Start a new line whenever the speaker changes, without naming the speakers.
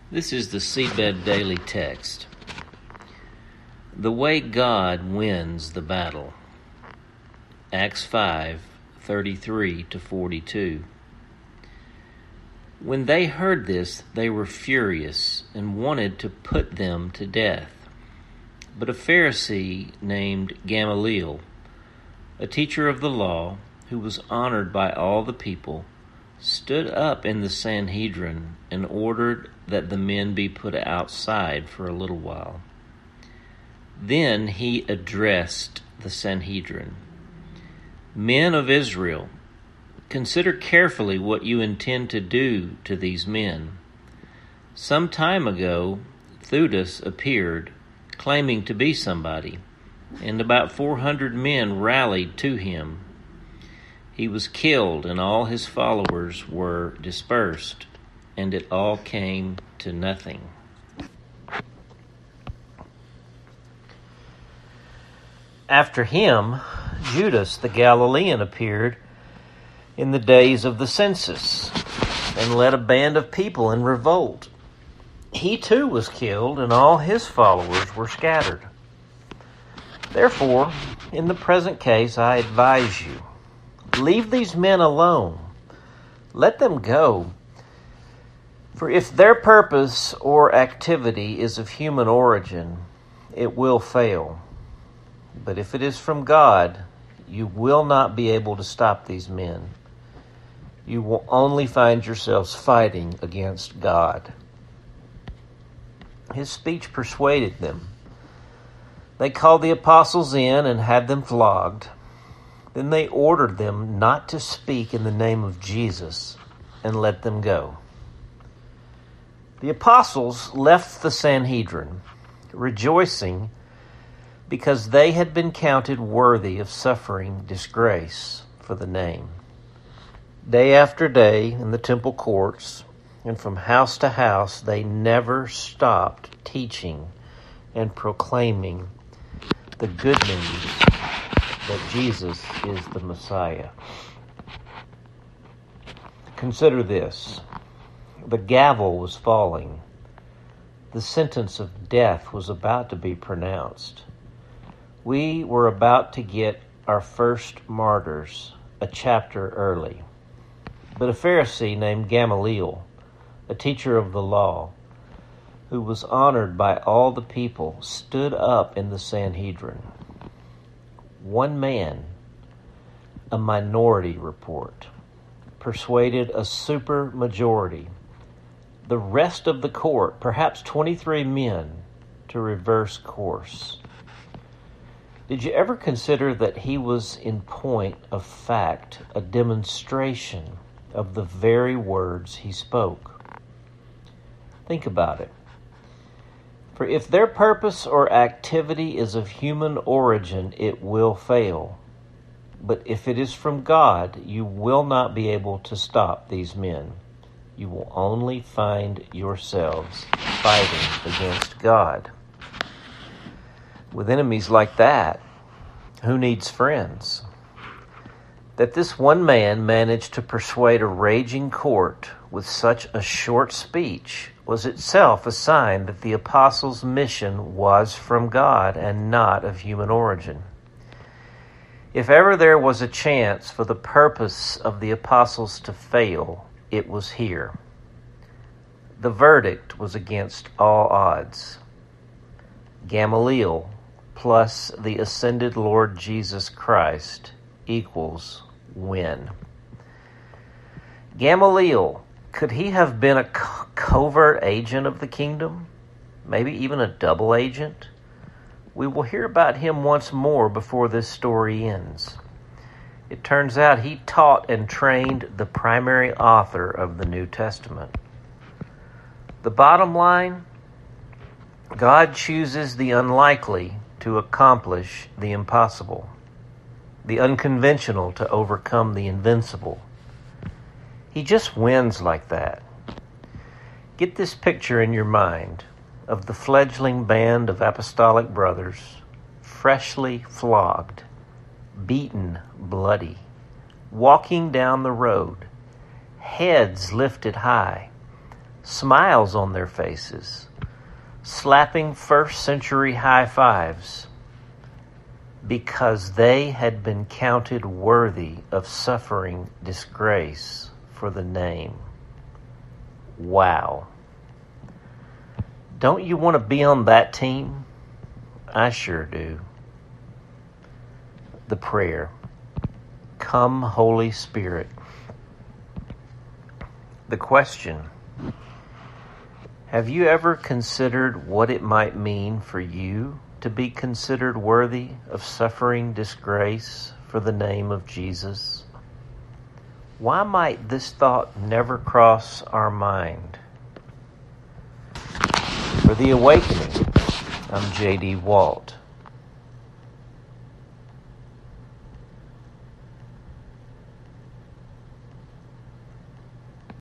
This is the Seedbed Daily Text. The way God wins the battle. Acts 5:33-42. When they heard this, they were furious and wanted to put them to death. But a Pharisee named Gamaliel, a teacher of the law, who was honored by all the people, stood up in the Sanhedrin and ordered that the men be put outside for a little while. Then he addressed the Sanhedrin. Men of Israel, consider carefully what you intend to do to these men. Some time ago, Theudas appeared, claiming to be somebody, and about 400 men rallied to him. He was killed, and all his followers were dispersed, and it all came to nothing. After him, Judas the Galilean appeared in the days of the census and led a band of people in revolt. He too was killed, and all his followers were scattered. Therefore, in the present case, I advise you, leave these men alone. Let them go. For if their purpose or activity is of human origin, it will fail. But if it is from God, you will not be able to stop these men. You will only find yourselves fighting against God. His speech persuaded them. They called the apostles in and had them flogged. Then they ordered them not to speak in the name of Jesus and let them go. The apostles left the Sanhedrin, rejoicing because they had been counted worthy of suffering disgrace for the name. Day after day in the temple courts and from house to house, they never stopped teaching and proclaiming the good news that Jesus is the Messiah. Consider this. The gavel was falling. The sentence of death was about to be pronounced. We were about to get our first martyrs a chapter early. But a Pharisee named Gamaliel, a teacher of the law, who was honored by all the people, stood up in the Sanhedrin. One man, a minority report, persuaded a super majority, the rest of the court, perhaps 23 men, to reverse course. Did you ever consider that he was, in point of fact, a demonstration of the very words he spoke? Think about it. For if their purpose or activity is of human origin, it will fail. But if it is from God, you will not be able to stop these men. You will only find yourselves fighting against God. With enemies like that, who needs friends? That this one man managed to persuade a raging court with such a short speech was itself a sign that the apostles' mission was from God and not of human origin. If ever there was a chance for the purpose of the apostles to fail, it was here. The verdict was against all odds. Gamaliel plus the ascended Lord Jesus Christ equals win. Gamaliel, could he have been a covert agent of the kingdom? Maybe even a double agent? We will hear about him once more before this story ends. It turns out he taught and trained the primary author of the New Testament. The bottom line, God chooses the unlikely to accomplish the impossible, the unconventional to overcome the invincible. He just wins like that. Get this picture in your mind of the fledgling band of apostolic brothers, freshly flogged, beaten bloody, walking down the road, heads lifted high, smiles on their faces, slapping first-century high fives, because they had been counted worthy of suffering disgrace for the name. Wow. Don't you want to be on that team? I sure do. The prayer. Come, Holy Spirit. The question. Have you ever considered what it might mean for you to be considered worthy of suffering disgrace for the name of Jesus? Why might this thought never cross our mind? For The Awakening, I'm J.D. Walt.